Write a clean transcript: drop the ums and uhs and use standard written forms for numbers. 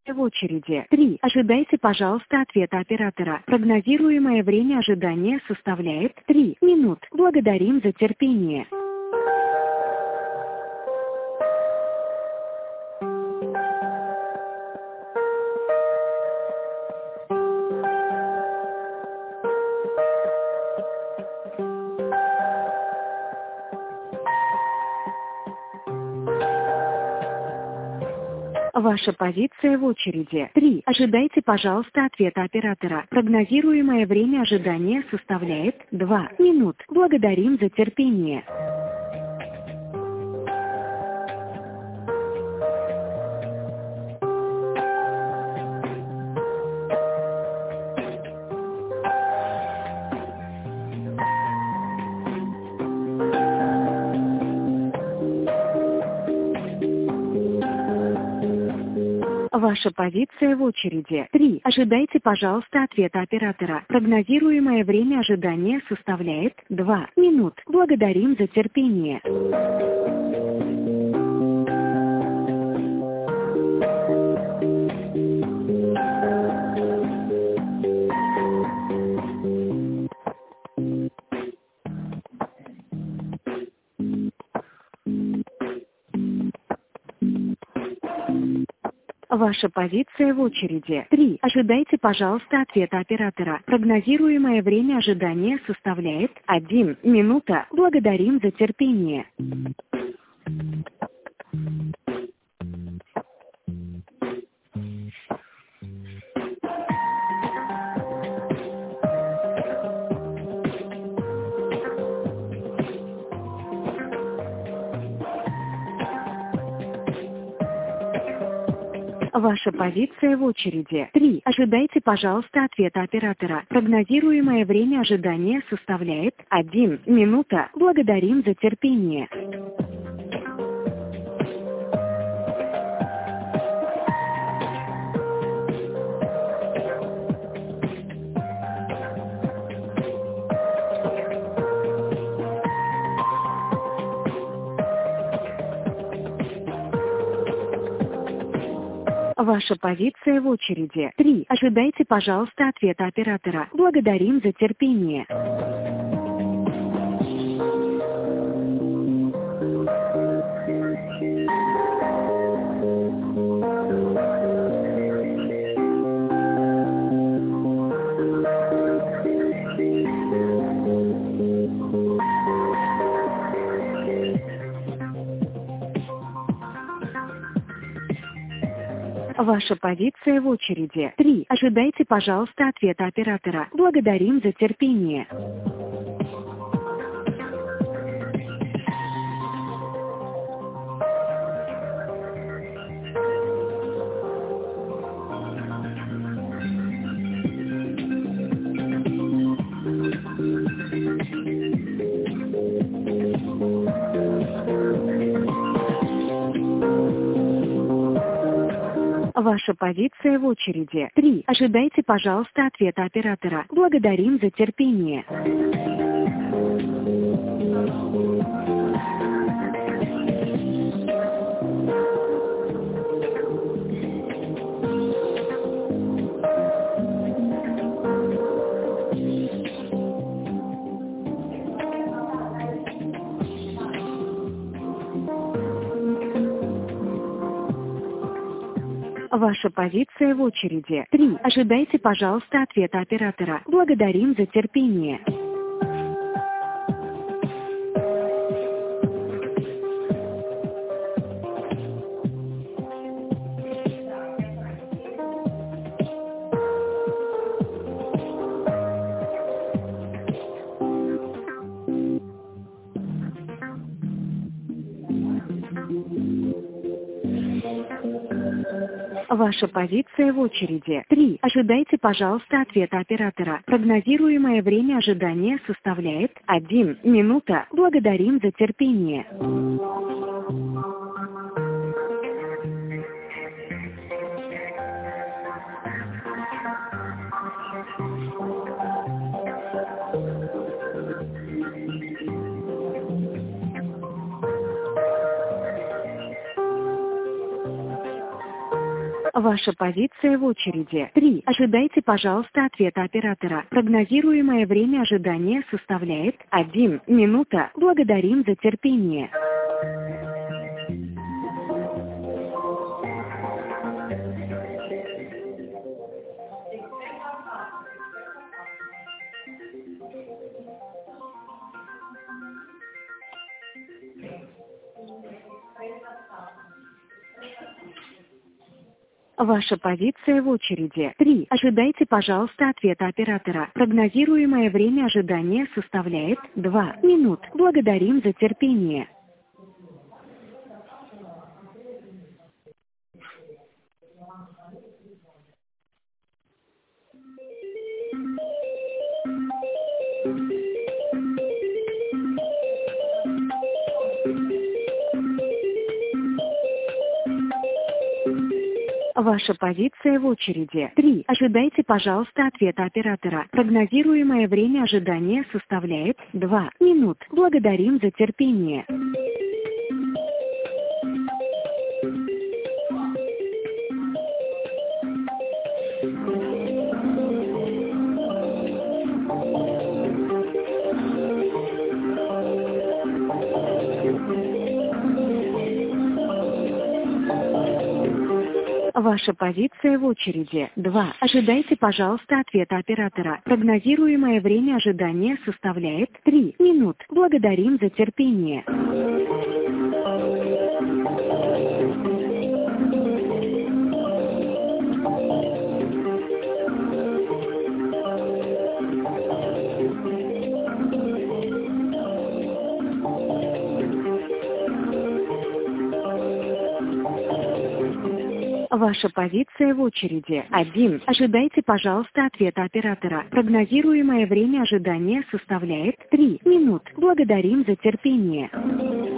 в очереди. 3. Ожидайте, пожалуйста, ответа оператора. Прогнозируемое время ожидания составляет 3 минут. Благодарим за терпение. Ваша позиция в очереди. 3. Ожидайте, пожалуйста, ответа оператора. Прогнозируемое время ожидания составляет 2 минут. Благодарим за терпение. Ваша позиция в очереди. 3. Ожидайте, пожалуйста, ответа оператора. Прогнозируемое время ожидания составляет 2 минут. Благодарим за терпение. Ваша позиция в очереди. 3. Ожидайте, пожалуйста, ответа оператора. Прогнозируемое время ожидания составляет 1 минута. Благодарим за терпение. Ваша позиция в очереди. 3. Ожидайте, пожалуйста, ответа оператора. Прогнозируемое время ожидания составляет 1 минута. Благодарим за терпение. Ваша позиция в очереди. 3. Ожидайте, пожалуйста, ответа оператора. Благодарим за терпение. Ваша позиция в очереди. 3. Ожидайте, пожалуйста, ответа оператора. Благодарим за терпение. Ваша позиция в очереди. 3. Ожидайте, пожалуйста, ответа оператора. Благодарим за терпение. Ваша позиция в очереди. 3. Ожидайте, пожалуйста, ответа оператора. Благодарим за терпение. Ваша позиция в очереди. 3. Ожидайте, пожалуйста, ответа оператора. Прогнозируемое время ожидания составляет 1 минута. Благодарим за терпение. Ваша позиция в очереди 3. Ожидайте, пожалуйста, ответа оператора. Прогнозируемое время ожидания составляет 1 минута. Благодарим за терпение. Ваша позиция в очереди 3. Ожидайте, пожалуйста, ответа оператора. Прогнозируемое время ожидания составляет 2 минут. Благодарим за терпение. Ваша позиция в очереди 3. Ожидайте, пожалуйста, ответа оператора. Прогнозируемое время ожидания составляет 2 минут. Благодарим за терпение. Ваша позиция в очереди 2. Ожидайте, пожалуйста, ответа оператора. Прогнозируемое время ожидания составляет 3 минут. Благодарим за терпение. Ваша позиция в очереди 1. Ожидайте, пожалуйста, ответа оператора. Прогнозируемое время ожидания составляет 3 минут. Благодарим за терпение.